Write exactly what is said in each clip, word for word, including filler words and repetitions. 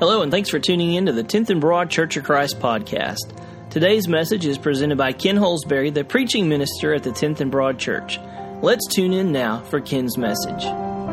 Hello, and thanks for tuning in to the tenth and Broad Church of Christ podcast. Today's message is presented by Ken Holsbury, the preaching minister at the tenth and Broad Church. Let's tune in now for Ken's message.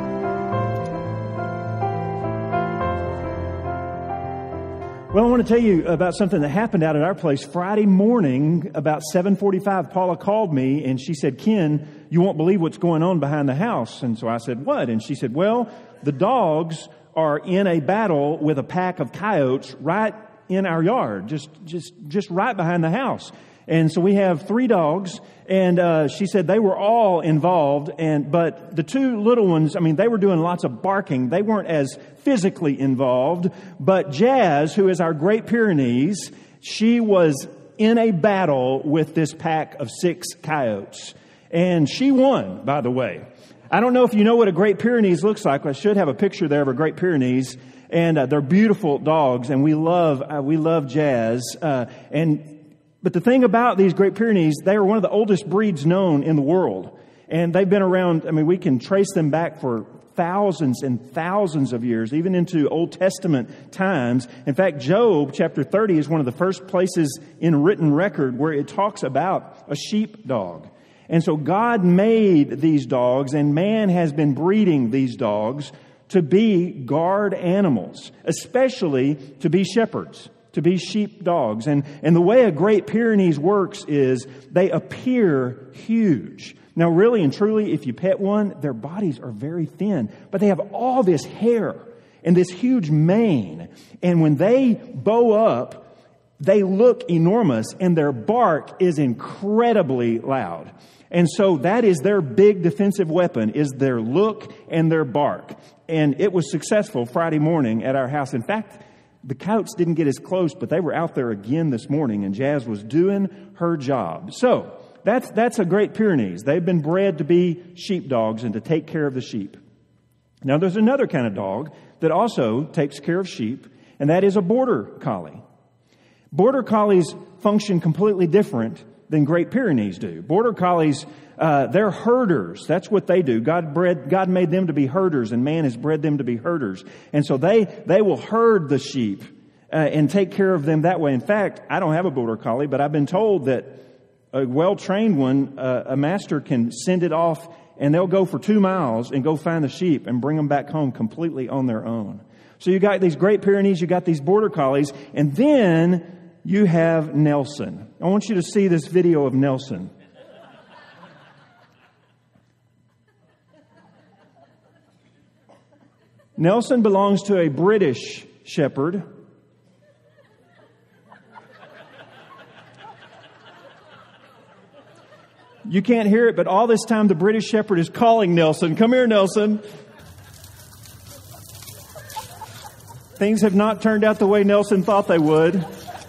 Well, I want to tell you about something that happened out at our place Friday morning about seven forty-five. Paula called me and she said, "Ken, you won't believe what's going on behind the house." And so I said, "What?" And she said, "Well, the dogs are in a battle with a pack of coyotes right in our yard, just just just right behind the house." And so we have three dogs, and uh, she said they were all involved, and but the two little ones, I mean, they were doing lots of barking. They weren't as physically involved, but Jazz, who is our Great Pyrenees, she was in a battle with this pack of six coyotes, and she won, by the way. I don't know if you know what a Great Pyrenees looks like. I should have a picture there of a Great Pyrenees, and uh, they're beautiful dogs, and we love uh, we love Jazz, uh, and. But the thing about these Great Pyrenees, they are one of the oldest breeds known in the world. And they've been around, I mean, we can trace them back for thousands and thousands of years, even into Old Testament times. In fact, Job chapter thirty is one of the first places in written record where it talks about a sheepdog. And so God made these dogs, and man has been breeding these dogs to be guard animals, especially to be shepherds. To be sheep dogs. And, and the way a Great Pyrenees works is they appear huge. Now, really and truly, if you pet one, their bodies are very thin, but they have all this hair and this huge mane. And when they bow up, they look enormous, and their bark is incredibly loud. And so that is their big defensive weapon, is their look and their bark. And it was successful Friday morning at our house. In fact, the coyotes didn't get as close, but they were out there again this morning, and Jazz was doing her job. So that's that's a Great Pyrenees. They've been bred to be sheepdogs and to take care of the sheep. Now, there's another kind of dog that also takes care of sheep, and that is a border collie. Border collies function completely different than Great Pyrenees do. Border collies, uh, they're herders. That's what they do. God bred, God made them to be herders, and man has bred them to be herders. And so they, they will herd the sheep uh, and take care of them that way. In fact, I don't have a border collie, but I've been told that a well-trained one, uh, a master can send it off, and they'll go for two miles and go find the sheep and bring them back home completely on their own. So you got these Great Pyrenees, you got these border collies, and then you have Nelson. I want you to see this video of Nelson. Nelson belongs to a British shepherd. You can't hear it, but all this time the British shepherd is calling Nelson. Come here, Nelson. Things have not turned out the way Nelson thought they would.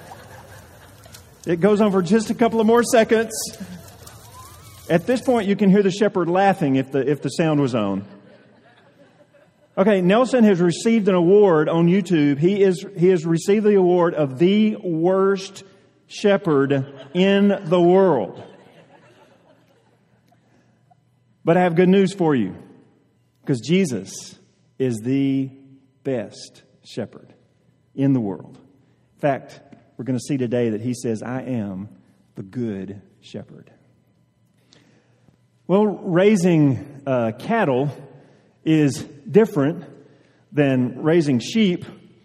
It goes on for just a couple of more seconds. At this point, you can hear the shepherd laughing if the if the sound was on. Okay, Nelson has received an award on YouTube. He is he has received the award of the worst shepherd in the world. But I have good news for you, because Jesus is the best shepherd in the world. In fact, we're going to see today that he says, "I am the good shepherd." Well, raising uh, cattle is different than raising sheep.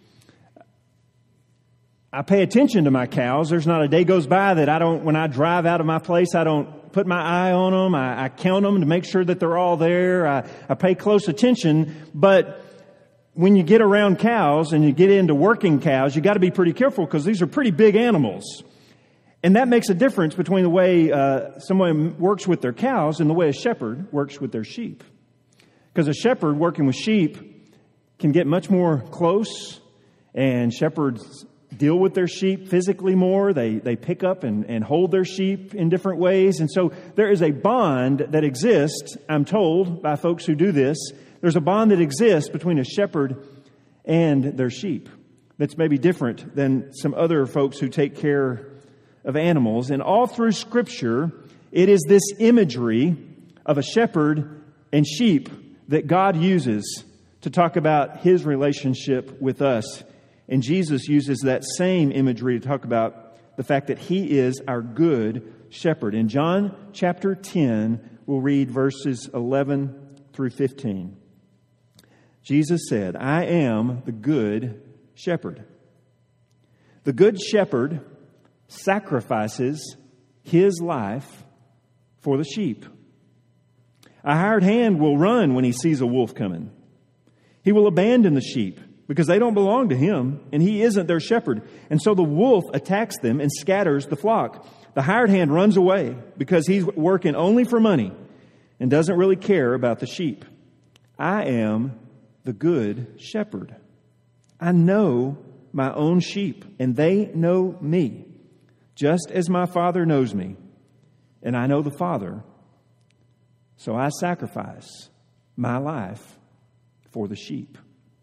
I pay attention to my cows. There's not a day goes by that I don't, when I drive out of my place, I don't put my eye on them. I, I count them to make sure that they're all there. I, I pay close attention, but when you get around cows and you get into working cows, you got to be pretty careful, because these are pretty big animals. And that makes a difference between the way uh, someone works with their cows and the way a shepherd works with their sheep. Because a shepherd working with sheep can get much more close, and shepherds deal with their sheep physically more. They they pick up and, and hold their sheep in different ways. And so there is a bond that exists, I'm told, by folks who do this. There's a bond that exists between a shepherd and their sheep that's maybe different than some other folks who take care of animals. And all through Scripture, it is this imagery of a shepherd and sheep that God uses to talk about His relationship with us And Jesus uses that same imagery to talk about the fact that He is our good shepherd. In John chapter ten, we'll read verses eleven through fifteen. Jesus said, I am the good shepherd. The good shepherd sacrifices his life for the sheep. A hired hand will run when he sees a wolf coming. He will abandon the sheep because they don't belong to him, and he isn't their shepherd. And so the wolf attacks them and scatters the flock. The hired hand runs away because he's working only for money and doesn't really care about the sheep. I am the good shepherd. I know my own sheep, and they know me, just as my Father knows me, and I know the Father. So I sacrifice my life for the sheep.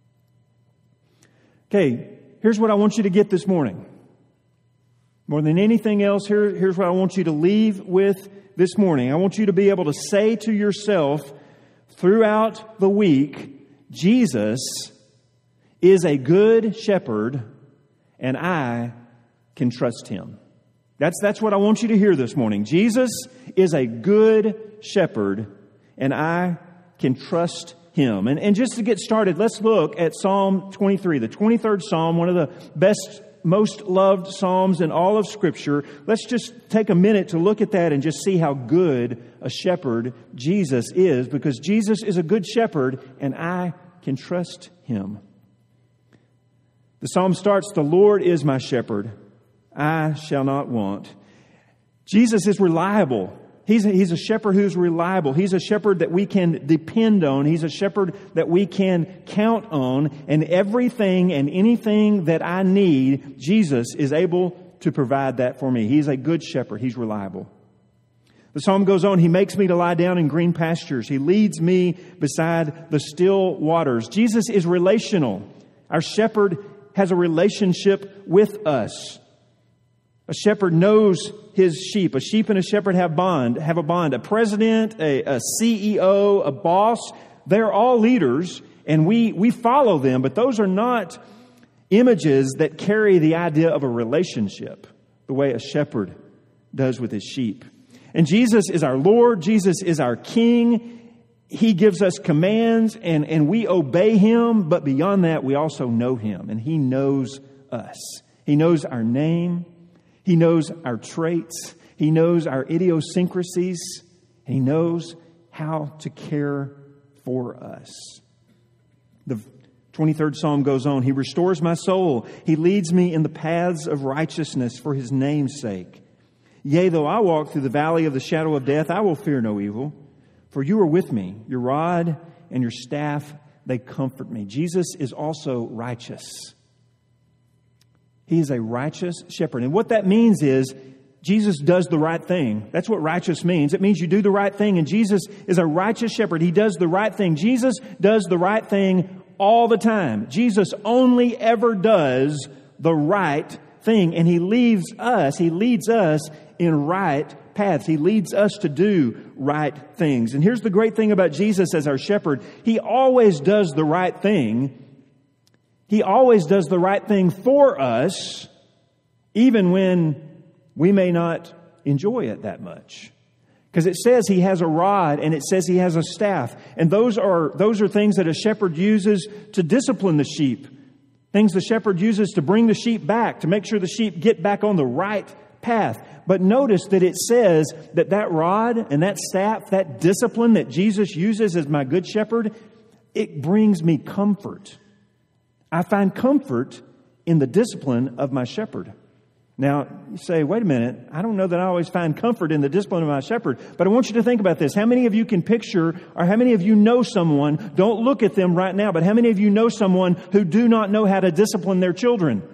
Okay, here's what I want you to get this morning. More than anything else, here, here's what I want you to leave with this morning. I want you to be able to say to yourself throughout the week, Jesus is a good shepherd, and I can trust Him. That's, that's what I want you to hear this morning. Jesus is a good shepherd, and I can trust Him. And, and just to get started, let's look at Psalm twenty-three, the twenty-third Psalm, one of the best, most loved Psalms in all of Scripture. Let's just take a minute to look at that and just see how good a shepherd Jesus is, because Jesus is a good shepherd, and I can trust Him. The Psalm starts, the Lord is my shepherd, I shall not want. Jesus is reliable. He's a, he's a shepherd who's reliable. He's a shepherd that we can depend on. He's a shepherd that we can count on. And everything and anything that I need, Jesus is able to provide that for me. He's a good shepherd. He's reliable. The psalm goes on, He makes me to lie down in green pastures. He leads me beside the still waters. Jesus is relational. Our shepherd has a relationship with us. A shepherd knows his sheep. A sheep and a shepherd have bond, have a bond. A president, a, a C E O, a boss, they're all leaders, and we, we follow them, but those are not images that carry the idea of a relationship the way a shepherd does with his sheep. And Jesus is our Lord. Jesus is our King. He gives us commands, and, and we obey Him, but beyond that, we also know Him, and He knows us. He knows our name. He knows our traits. He knows our idiosyncrasies. He knows how to care for us. The twenty-third Psalm goes on, He restores my soul. He leads me in the paths of righteousness for His name's sake. Yea, though I walk through the valley of the shadow of death, I will fear no evil. For You are with me. Your rod and Your staff, they comfort me. Jesus is also righteous. He is a righteous shepherd. And what that means is Jesus does the right thing. That's what righteous means. It means you do the right thing. And Jesus is a righteous shepherd. He does the right thing. Jesus does the right thing all the time. Jesus only ever does the right thing. And He leaves us, He leads us in right paths. He leads us to do right things. And here's the great thing about Jesus as our shepherd. He always does the right thing. He always does the right thing for us, even when we may not enjoy it that much. Because it says He has a rod and it says He has a staff. And those are, those are things that a shepherd uses to discipline the sheep. Things the shepherd uses to bring the sheep back, to make sure the sheep get back on the right path. But notice that it says that that rod and that staff, that discipline that Jesus uses as my good shepherd, it brings me comfort. I find comfort in the discipline of my shepherd. Now, you say, wait a minute, I don't know that I always find comfort in the discipline of my shepherd, but I want you to think about this. How many of you can picture, or how many of you know someone, don't look at them right now, but how many of you know someone who do not know how to discipline their children?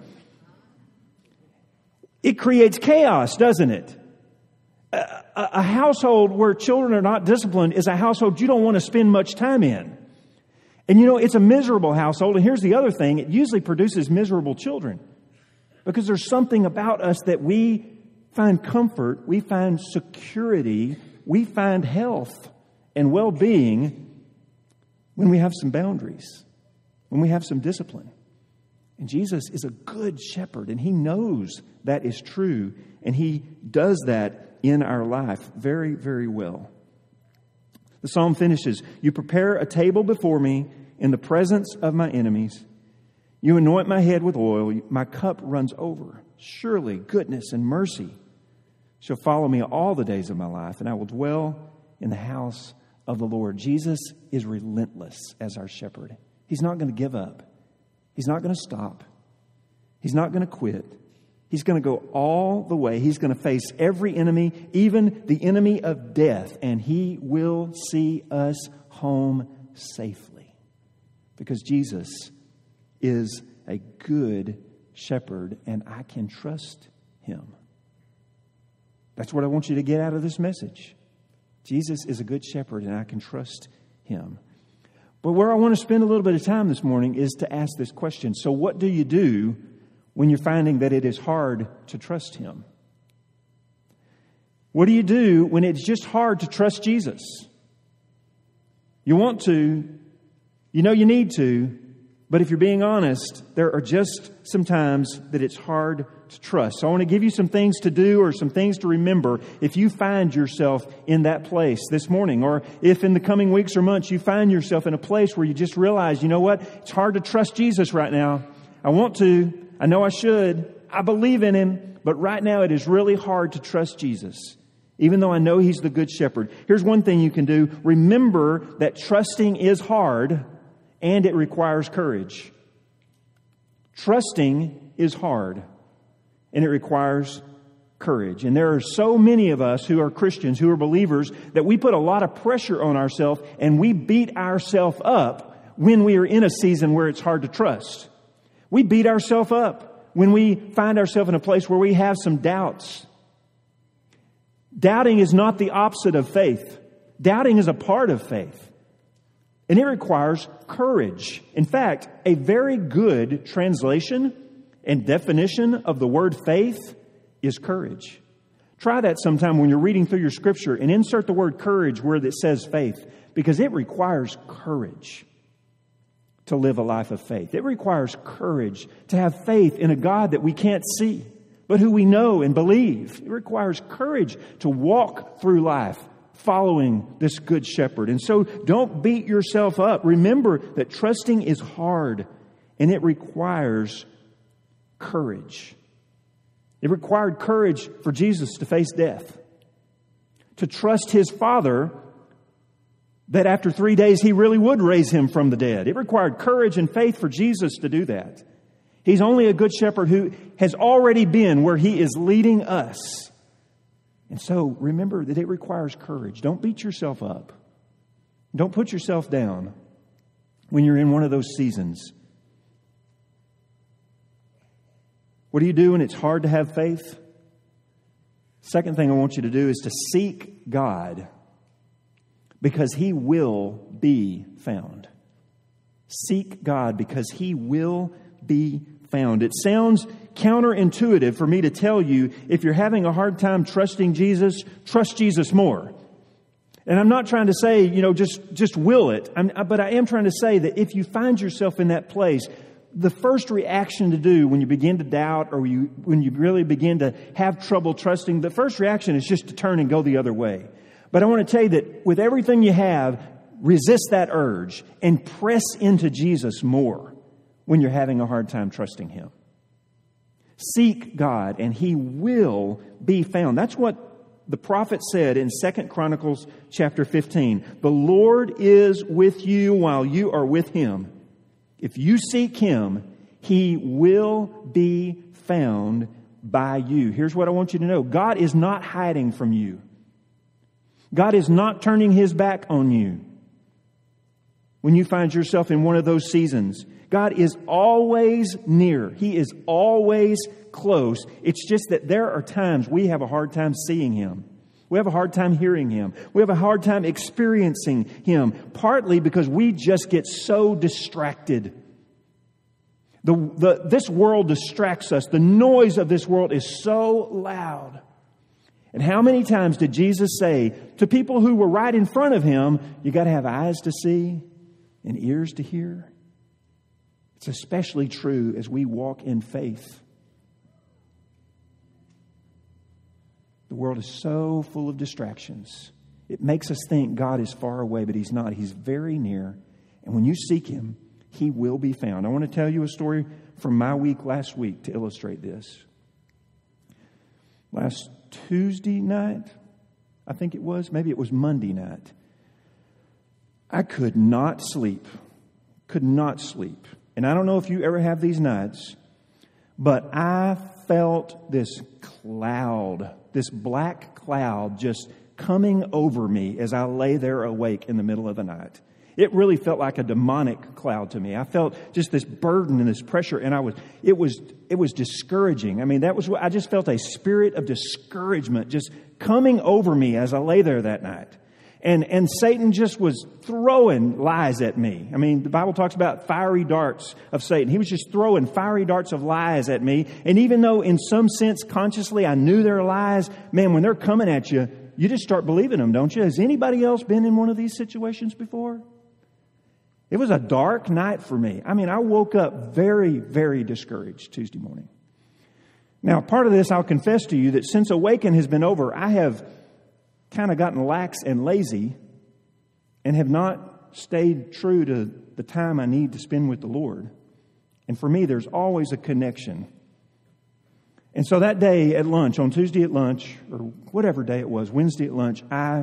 It creates chaos, doesn't it? A, a, a household where children are not disciplined is a household you don't want to spend much time in. And you know, it's a miserable household. And here's the other thing. It usually produces miserable children. Because there's something about us that we find comfort, we find security, we find health and well-being when we have some boundaries, when we have some discipline. And Jesus is a good shepherd, and he knows that is true, and he does that in our life very, very well. The psalm finishes, "You prepare a table before me in the presence of my enemies. You anoint my head with oil. My cup runs over. Surely goodness and mercy shall follow me all the days of my life, and I will dwell in the house of the Lord." Jesus is relentless as our shepherd. He's not going to give up. He's not going to stop. He's not going to quit. He's going to go all the way. He's going to face every enemy, even the enemy of death, and he will see us home safely. Because Jesus is a good shepherd, and I can trust him. That's what I want you to get out of this message. Jesus is a good shepherd, and I can trust him. But where I want to spend a little bit of time this morning is to ask this question. So what do you do when you're finding that it is hard to trust him? What do you do when it's just hard to trust Jesus? You want to, you know you need to, but if you're being honest, there are just some times that it's hard to trust. So I want to give you some things to do or some things to remember if you find yourself in that place this morning, or if in the coming weeks or months you find yourself in a place where you just realize, you know what, it's hard to trust Jesus right now. I want to, I know I should, I believe in him, but right now it is really hard to trust Jesus, even though I know he's the good shepherd. Here's one thing you can do. Remember that trusting is hard and it requires courage. Trusting is hard and it requires courage. And there are so many of us who are Christians, who are believers, that we put a lot of pressure on ourselves and we beat ourselves up when we are in a season where it's hard to trust. We beat ourselves up when we find ourselves in a place where we have some doubts. Doubting is not the opposite of faith. Doubting is a part of faith. And it requires courage. In fact, a very good translation and definition of the word faith is courage. Try that sometime when you're reading through your scripture and insert the word courage where it says faith, because it requires courage to live a life of faith. It requires courage to have faith in a God that we can't see, but who we know and believe. It requires courage to walk through life following this good shepherd. And so don't beat yourself up. Remember that trusting is hard and it requires courage. It required courage for Jesus to face death, to trust his Father that after three days he really would raise him from the dead. It required courage and faith for Jesus to do that. He's only a good shepherd who has already been where he is leading us. And so remember that it requires courage. Don't beat yourself up. Don't put yourself down when you're in one of those seasons. What do you do when it's hard to have faith? Second thing I want you to do is to seek God, because he will be found. Seek God because he will be found. It sounds counterintuitive for me to tell you, if you're having a hard time trusting Jesus, trust Jesus more. And I'm not trying to say, you know, just, just will it. I'm, but I am trying to say that if you find yourself in that place, the first reaction to do when you begin to doubt or you, when you really begin to have trouble trusting, the first reaction is just to turn and go the other way. But I want to tell you that with everything you have, resist that urge and press into Jesus more when you're having a hard time trusting him. Seek God and he will be found. That's what the prophet said in Second Chronicles chapter fifteen. The Lord is with you while you are with him. If you seek him, he will be found by you. Here's what I want you to know. God is not hiding from you. God is not turning his back on you when you find yourself in one of those seasons. God is always near. He is always close. It's just that there are times we have a hard time seeing him. We have a hard time hearing him. We have a hard time experiencing him, partly because we just get so distracted. The, the, this world distracts us. The noise of this world is so loud. And how many times did Jesus say to people who were right in front of him, you got to have eyes to see and ears to hear? It's especially true as we walk in faith. The world is so full of distractions. It makes us think God is far away, but He's not. He's very near. And when you seek Him, He will be found. I want to tell you a story from my week last week to illustrate this. Last Tuesday night, I think it was, maybe it was Monday night, I could not sleep. Could not sleep. And I don't know if you ever have these nights, but I felt this cloud, this black cloud just coming over me as I lay there awake in the middle of the night. It really felt like a demonic cloud to me. I felt just this burden and this pressure, and I was it was it was discouraging. I mean, that was what I just felt, a spirit of discouragement just coming over me as I lay there that night. And and Satan just was throwing lies at me. I mean, the Bible talks about fiery darts of Satan. He was just throwing fiery darts of lies at me. And even though in some sense consciously I knew they were lies, man, when they're coming at you, you just start believing them, don't you? Has anybody else been in one of these situations before? It was a dark night for me. I mean, I woke up very, very discouraged Tuesday morning. Now, part of this, I'll confess to you that since Awaken has been over, I have kind of gotten lax and lazy and have not stayed true to the time I need to spend with the Lord. And for me, there's always a connection. And so that day at lunch, on Tuesday at lunch, or whatever day it was, Wednesday at lunch, I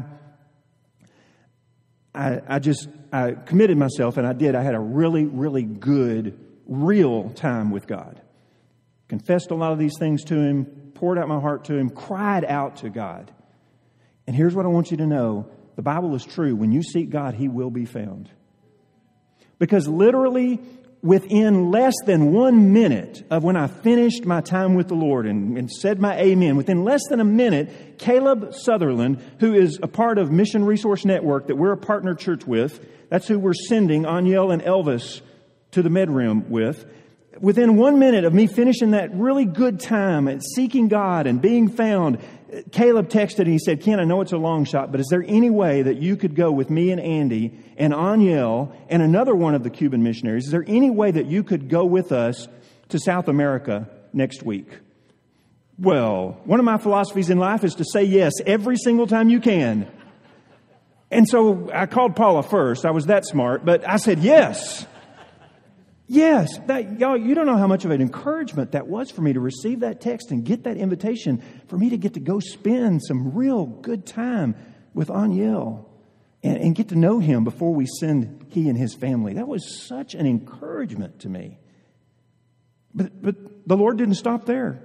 I, I just I committed myself, and I did. I had a really, really good, real time with God. Confessed a lot of these things to Him, poured out my heart to Him, cried out to God. And here's what I want you to know. The Bible is true. When you seek God, He will be found. Because literally, within less than one minute of when I finished my time with the Lord and, and said my amen, within less than a minute, Caleb Sutherland, who is a part of Mission Resource Network that we're a partner church with, that's who we're sending Aniel and Elvis to the MedRim with. Within one minute of me finishing that really good time at seeking God and being found, Caleb texted and he said, Ken, I know it's a long shot, but is there any way that you could go with me and Andy and Aniel and another one of the Cuban missionaries? Is there any way that you could go with us to South America next week? Well, one of my philosophies in life is to say yes every single time you can. And so I called Paula first. I was that smart, but I said yes. Yes, that, y'all, you don't know how much of an encouragement that was for me to receive that text and get that invitation for me to get to go spend some real good time with Aniel and, and get to know him before we send he and his family. That was such an encouragement to me. But, but the Lord didn't stop there.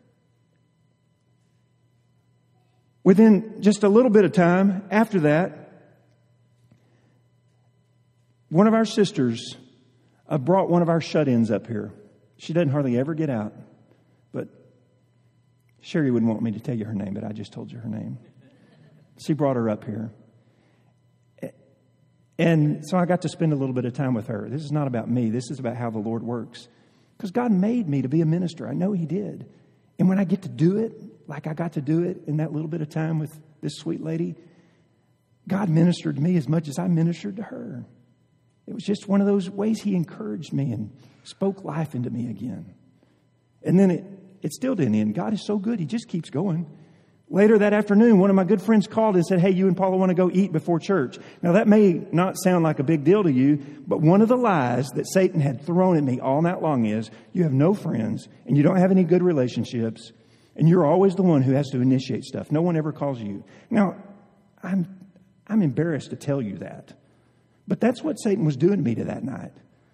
Within just a little bit of time after that, one of our sisters I brought one of our shut-ins up here. She doesn't hardly ever get out. But Sherry wouldn't want me to tell you her name, but I just told you her name. She brought her up here. And so I got to spend a little bit of time with her. This is not about me. This is about how the Lord works. Because God made me to be a minister. I know He did. And when I get to do it, like I got to do it in that little bit of time with this sweet lady, God ministered to me as much as I ministered to her. It was just one of those ways He encouraged me and spoke life into me again. And then it, it still didn't end. God is so good. He just keeps going. Later that afternoon, one of my good friends called and said, hey, you and Paula want to go eat before church. Now, that may not sound like a big deal to you, but one of the lies that Satan had thrown at me all night long is you have no friends and you don't have any good relationships and you're always the one who has to initiate stuff. No one ever calls you. Now, I'm I'm embarrassed to tell you that. But that's what Satan was doing to me to that night.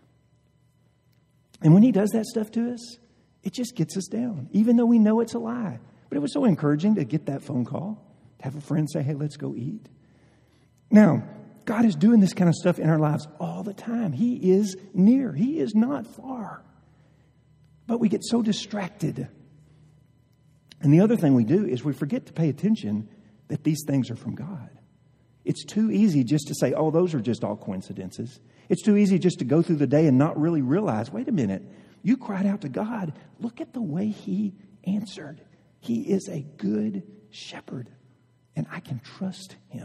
And when he does that stuff to us, it just gets us down, even though we know it's a lie. But it was so encouraging to get that phone call, to have a friend say, hey, let's go eat. Now, God is doing this kind of stuff in our lives all the time. He is near. He is not far. But we get so distracted. And the other thing we do is we forget to pay attention that these things are from God. It's too easy just to say, oh, those are just all coincidences. It's too easy just to go through the day and not really realize, wait a minute, you cried out to God. Look at the way He answered. He is a good shepherd, and I can trust Him.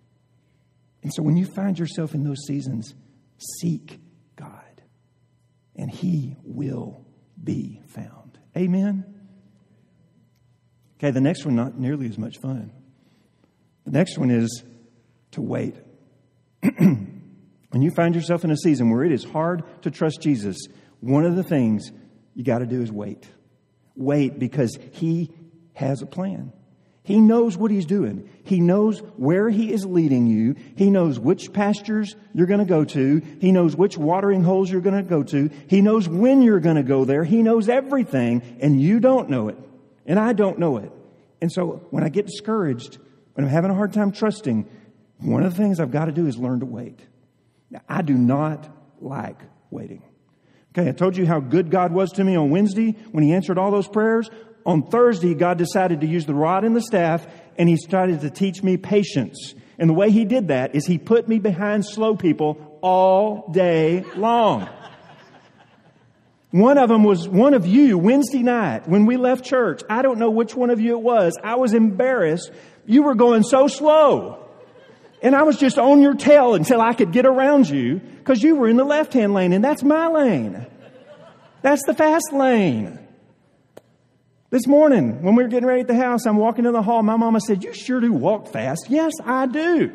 And so when you find yourself in those seasons, seek God. and he will be found. Amen? Okay, the next one, not nearly as much fun. The next one is to wait. When you find yourself in a season where it is hard to trust Jesus, one of the things you got to do is wait. Wait, because he has a plan. He knows what he's doing. He knows where he is leading you. He knows which pastures you're going to go to. He knows which watering holes you're going to go to. He knows when you're going to go there. He knows everything, and you don't know it. And I don't know it. And so when I get discouraged, when I'm having a hard time trusting, one of the things I've got to do is learn to wait. Now, I do not like waiting. Okay, I told you how good God was to me on Wednesday when he answered all those prayers. On Thursday, God decided to use the rod and the staff, and he started to teach me patience. And the way he did that is he put me behind slow people all day long. One of them was one of you Wednesday night when we left church. I don't know which one of you it was. I was embarrassed. You were going so slow. And I was just on your tail until I could get around you because you were in the left-hand lane, and that's my lane. That's the fast lane. This morning, when we were getting ready at the house, I'm walking in the hall. My mama said, "You sure do walk fast." Yes, I do.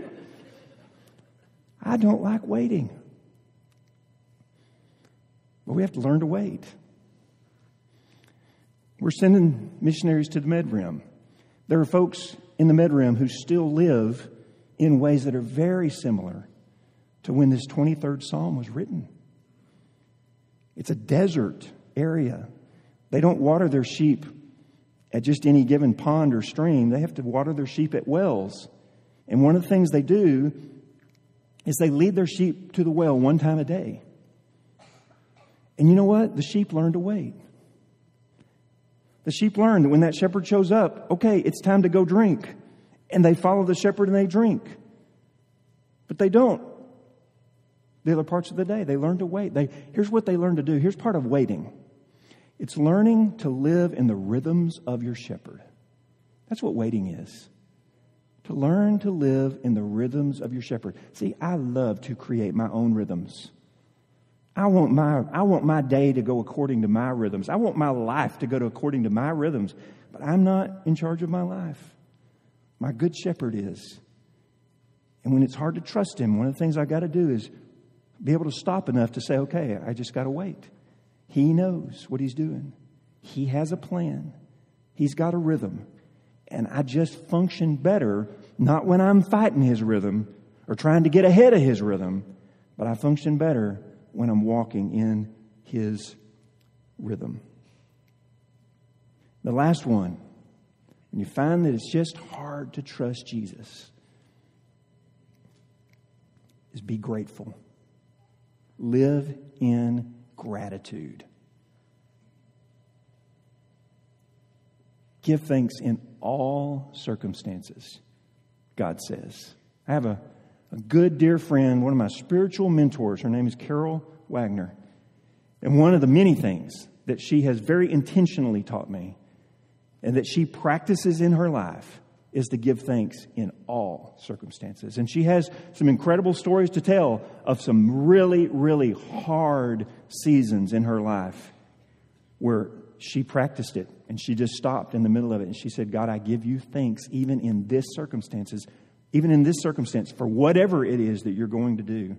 I don't like waiting. But we have to learn to wait. We're sending missionaries to the Med-Rim. There are folks in the Med-Rim who still live in ways that are very similar to when this twenty-third Psalm was written. It's a desert area. They don't water their sheep at just any given pond or stream. They have to water their sheep at wells. And one of the things they do is they lead their sheep to the well one time a day. And you know what? The sheep learn to wait. The sheep learn that when that shepherd shows up, okay, it's time to go drink. And they follow the shepherd and they drink. But they don't the other parts of the day. They learn to wait. They, here's what they learn to do. Here's part of waiting. It's learning to live in the rhythms of your shepherd. That's what waiting is. To learn to live in the rhythms of your shepherd. See, I love to create my own rhythms. I want my I want my day to go according to my rhythms. I want my life to go to according to my rhythms. But I'm not in charge of my life. My good shepherd is. And when it's hard to trust him, one of the things I got to do is be able to stop enough to say, okay, I just got to wait. He knows what he's doing. He has a plan. He's got a rhythm. And I just function better, not when I'm fighting his rhythm or trying to get ahead of his rhythm, but I function better when I'm walking in his rhythm. The last one, when you find that it's just hard to trust Jesus, is be grateful. Live in gratitude. Give thanks in all circumstances, God says. I have a, a good dear friend, one of my spiritual mentors. Her name is Carol Wagner. And one of the many things that she has very intentionally taught me and that she practices in her life is to give thanks in all circumstances. And she has some incredible stories to tell of some really, really hard seasons in her life where she practiced it and she just stopped in the middle of it and she said, God, I give you thanks even in this circumstances, even in this circumstance, for whatever it is that you're going to do.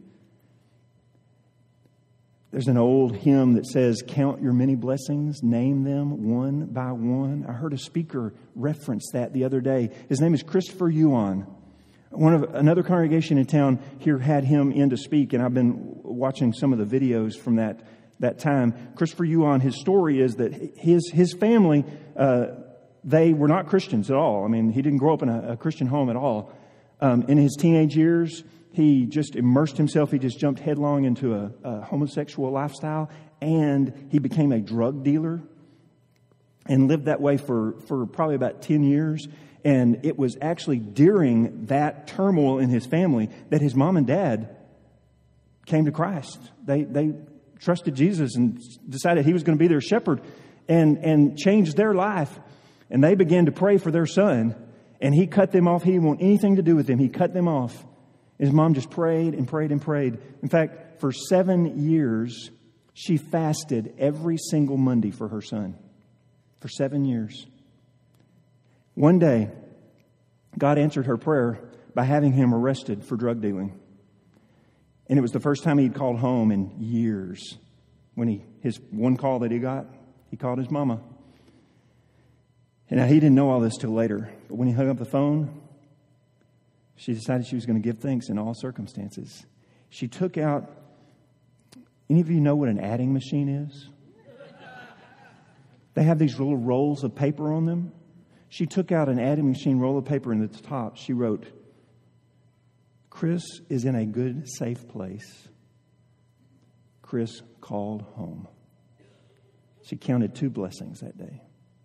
There's an old hymn that says, count your many blessings, name them one by one. I heard a speaker reference that the other day. His name is Christopher Yuan. One of another congregation in town here had him in to speak, and I've been watching some of the videos from that that time. Christopher Yuan, his story is that his his family, uh, they were not Christians at all. I mean, he didn't grow up in a, a Christian home at all. Um, in his teenage years, he just immersed himself. He just jumped headlong into a, a homosexual lifestyle, and he became a drug dealer and lived that way for, for probably about ten years. And it was actually during that turmoil in his family that his mom and dad came to Christ. They they trusted Jesus and decided he was going to be their shepherd and, and changed their life. And they began to pray for their son, and he cut them off. He didn't want anything to do with them. He cut them off. His mom just prayed and prayed and prayed. In fact, for seven years, She fasted every single Monday for her son for seven years. One day, God answered her prayer by having him arrested for drug dealing. And it was the first time he'd called home in years. When he his one call that he got, he called his mama. And now he didn't know all this till later. But when he hung up the phone, she decided she was going to give thanks in all circumstances. She took out, any of you know what an adding machine is? They have these little rolls of paper on them. She took out an adding machine roll of paper, and at the top she wrote, Chris is in a good, safe place. Chris called home. She counted two blessings that day.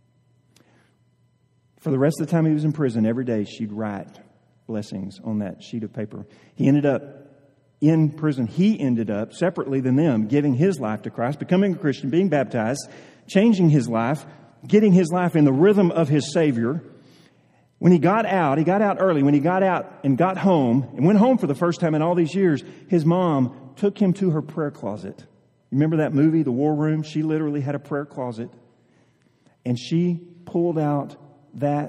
For the rest of the time he was in prison, every day she'd write blessings on that sheet of paper. He ended up in prison. He ended up, separately than them, giving his life to Christ, becoming a Christian, being baptized, changing his life, getting his life in the rhythm of his Savior. When he got out, he got out early. When he got out and got home, and went home for the first time in all these years, his mom took him to her prayer closet. You remember that movie, The War Room? She literally had a prayer closet. And she pulled out that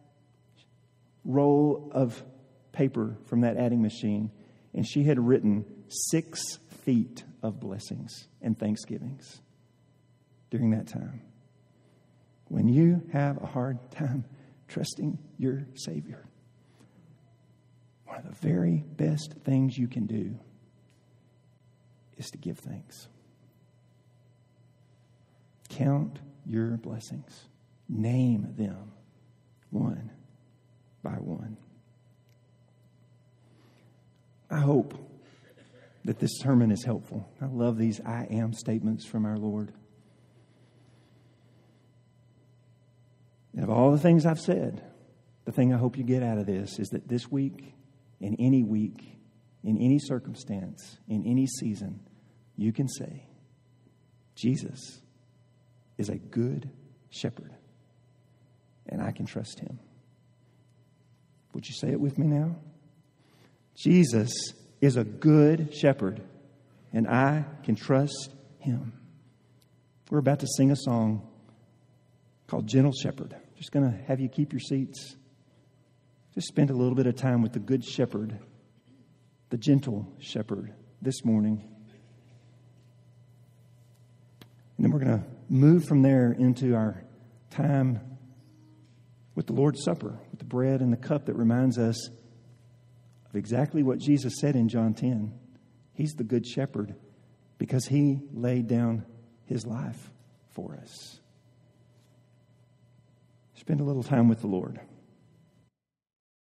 roll of paper from that adding machine, and she had written six feet of blessings and thanksgivings during that time. When you have a hard time trusting your Savior, one of the very best things you can do is to give thanks. Count your blessings. Name them one by one. I hope that this sermon is helpful. I love these I am statements from our Lord. And of all the things I've said, the thing I hope you get out of this is that this week, in any week, in any circumstance, in any season, you can say, Jesus is a good shepherd, and I can trust him. Would you say it with me now? Jesus is a good shepherd, and I can trust him. We're about to sing a song called Gentle Shepherd. Just going to have you keep your seats. Just spend a little bit of time with the good shepherd, the gentle shepherd this morning. And then we're going to move from there into our time with the Lord's Supper, with the bread and the cup that reminds us of exactly what Jesus said in John ten. He's the good shepherd because he laid down his life for us. Spend a little time with the Lord.